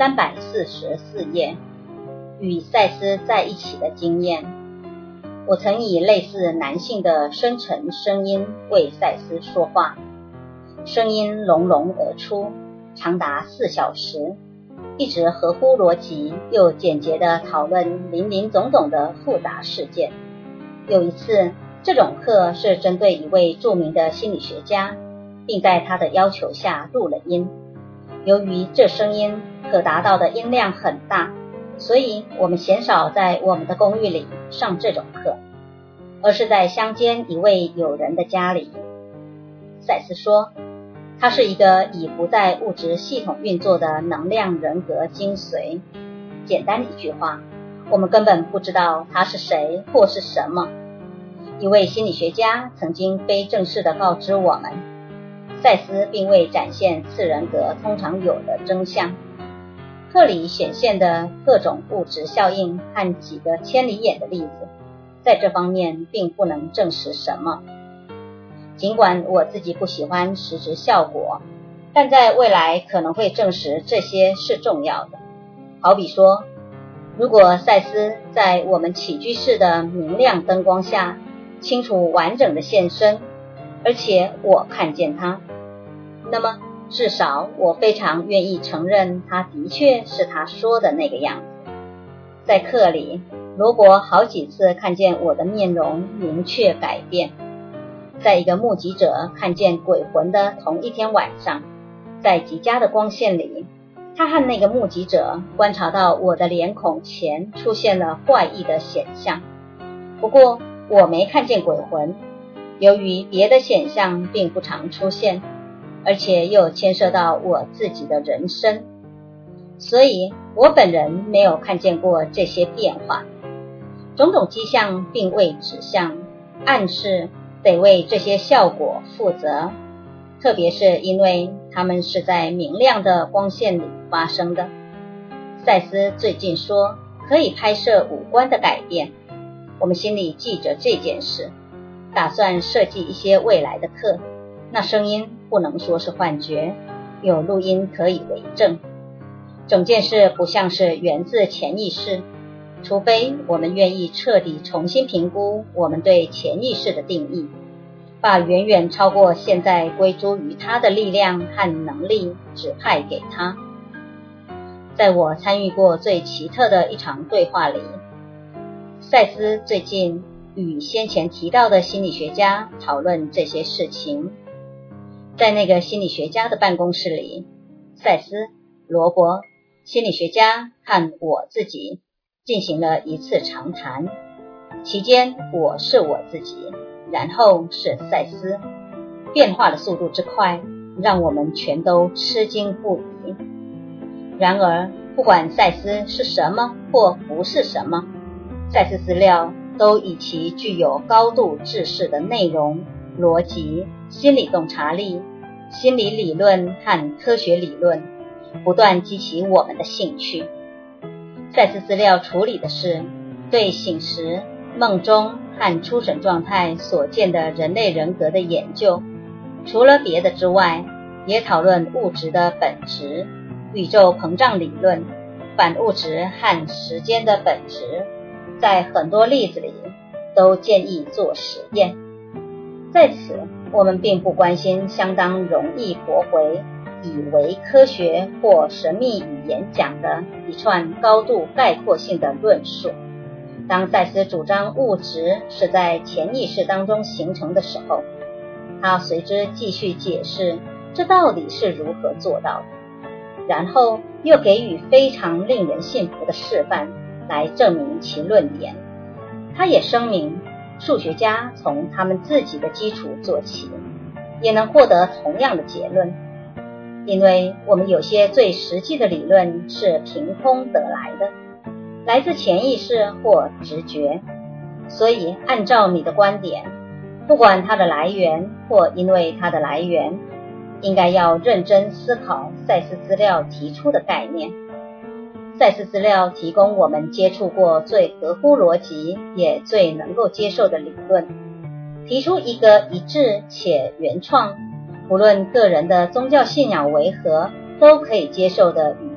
344页，与赛斯在一起的经验。我曾以类似男性的深沉声音为赛斯说话，声音隆隆而出，长达4小时，一直合乎逻辑又简洁地讨论林林总总的复杂事件。有一次，这种课是针对一位著名的心理学家，并在他的要求下录了音。由于这声音可达到的音量很大，所以我们鲜少在我们的公寓里上这种课，而是在乡间一位友人的家里。赛斯说，他是一个已不在物质系统运作的能量人格精髓。简单一句话，我们根本不知道他是谁或是什么。一位心理学家曾经非正式地告知我们，赛斯并未展现次人格通常有的真相。课里显现的各种物质效应和几个千里眼的例子，在这方面并不能证实什么。尽管我自己不喜欢实质效果，但在未来可能会证实这些是重要的。好比说，如果赛斯在我们起居室的明亮灯光下清楚完整的现身，而且我看见他，那么至少我非常愿意承认他的确是他说的那个样子。在课里，罗伯好几次看见我的面容明确改变。在一个目击者看见鬼魂的同一天晚上，在极佳的光线里，他和那个目击者观察到我的脸孔前出现了怪异的显象。不过我没看见鬼魂，由于别的显象并不常出现，而且又牵涉到我自己的人生，所以我本人没有看见过这些变化。种种迹象并未指向，暗示得为这些效果负责，特别是因为它们是在明亮的光线里发生的。赛斯最近说可以拍摄五官的改变，我们心里记着这件事，打算设计一些未来的课。那声音不能说是幻觉，有录音可以为证。整件事不像是源自潜意识，除非我们愿意彻底重新评估我们对潜意识的定义，把远远超过现在归诸于它的力量和能力指派给它。在我参与过最奇特的一场对话里，赛斯最近与先前提到的心理学家讨论这些事情。在那个心理学家的办公室里，赛斯、罗伯、心理学家和我自己进行了一次长谈。期间我是我自己，然后是赛斯。变化的速度之快，让我们全都吃惊不已。然而，不管赛斯是什么或不是什么，赛斯资料都以其具有高度制式的内容、逻辑、心理洞察力、心理理论和科学理论，不断激起我们的兴趣。赛斯资料处理的是对醒时、梦中和初审状态所见的人类人格的研究，除了别的之外，也讨论物质的本质、宇宙膨胀理论、反物质和时间的本质，在很多例子里都建议做实验。在此，我们并不关心相当容易驳回以为科学或神秘语言讲的一串高度概括性的论述。当赛斯主张物质是在潜意识当中形成的时候，他随之继续解释这到底是如何做到的，然后又给予非常令人信服的示范来证明其论点。他也声明，数学家从他们自己的基础做起，也能获得同样的结论，因为我们有些最实际的理论是凭空得来的，来自潜意识或直觉。所以按照你的观点，不管它的来源或因为它的来源，应该要认真思考赛斯资料提出的概念。赛斯资料提供我们接触过最合乎逻辑也最能够接受的理论，提出一个一致且原创，不论个人的宗教信仰为何都可以接受的宇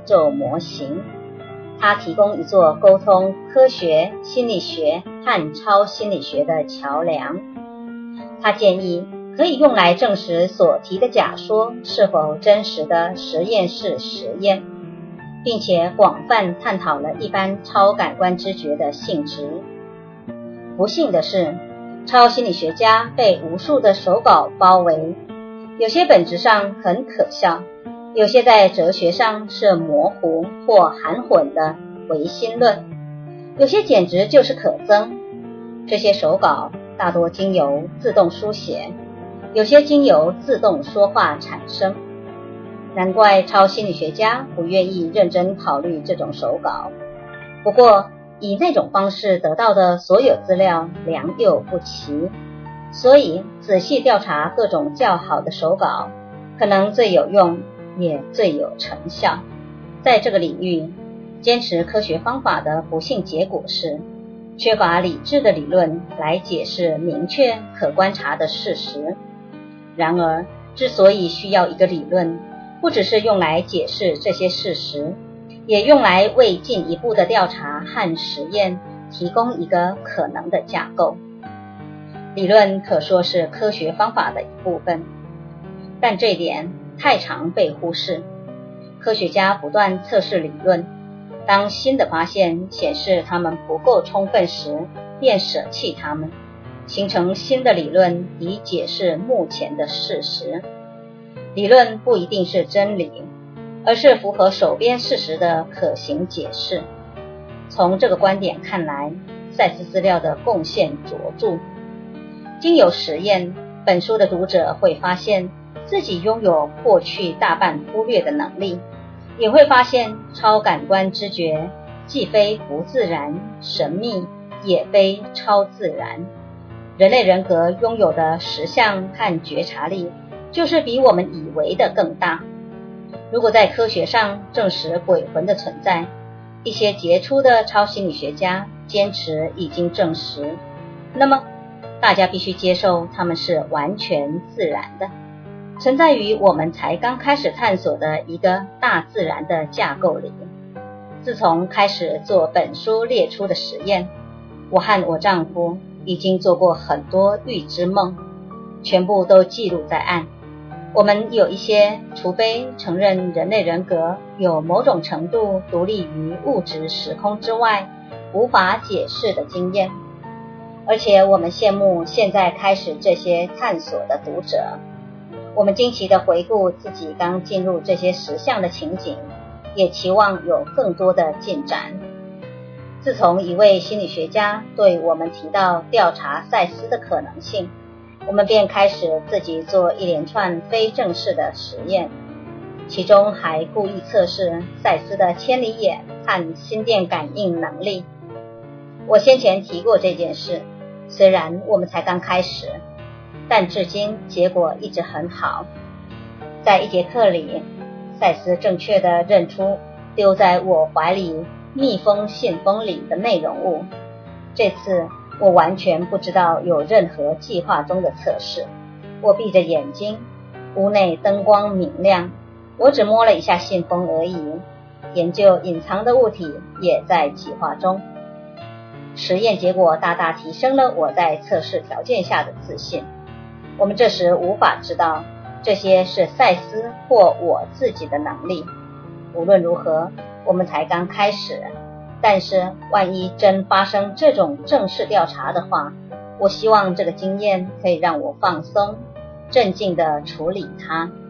宙模型。它提供一座沟通科学、心理学和超心理学的桥梁。它建议可以用来证实所提的假说是否真实的实验室实验，并且广泛探讨了一般超感官知觉的性质。不幸的是，超心理学家被无数的手稿包围，有些本质上很可笑，有些在哲学上是模糊或含混的唯心论，有些简直就是可憎。这些手稿大多经由自动书写，有些经由自动说话产生。难怪超心理学家不愿意认真考虑这种手稿。不过，以那种方式得到的所有资料良莠不齐，所以仔细调查各种较好的手稿，可能最有用，也最有成效。在这个领域，坚持科学方法的不幸结果是，缺乏理智的理论来解释明确可观察的事实。然而，之所以需要一个理论，不只是用来解释这些事实，也用来为进一步的调查和实验提供一个可能的架构。理论可说是科学方法的一部分，但这点太常被忽视。科学家不断测试理论，当新的发现显示它们不够充分时，便舍弃它们，形成新的理论以解释目前的事实。理论不一定是真理，而是符合手边事实的可行解释。从这个观点看来，赛斯资料的贡献卓著。经由实验，本书的读者会发现自己拥有过去大半忽略的能力，也会发现超感官知觉既非不自然、神秘，也非超自然。人类人格拥有的实相和觉察力，就是比我们以为的更大。如果在科学上证实鬼魂的存在，一些杰出的超心理学家坚持已经证实，那么大家必须接受它们是完全自然的，存在于我们才刚开始探索的一个大自然的架构里。自从开始做本书列出的实验，我和我丈夫已经做过很多预知梦，全部都记录在案。我们有一些除非承认人类人格有某种程度独立于物质时空之外无法解释的经验，而且我们羡慕现在开始这些探索的读者。我们惊奇地回顾自己刚进入这些实相的情景，也期望有更多的进展。自从一位心理学家对我们提到调查赛斯的可能性，我们便开始自己做一连串非正式的实验，其中还故意测试赛斯的千里眼和心电感应能力。我先前提过这件事，虽然我们才刚开始，但至今结果一直很好。在一节课里，赛斯正确地认出丢在我怀里密封信封里的内容物。这次我完全不知道有任何计划中的测试。我闭着眼睛，屋内灯光明亮，我只摸了一下信封而已。研究隐藏的物体也在计划中。实验结果大大提升了我在测试条件下的自信。我们这时无法知道这些是赛斯或我自己的能力。无论如何，我们才刚开始，但是万一真发生这种正式调查的话，我希望这个经验可以让我放松，镇静地处理它。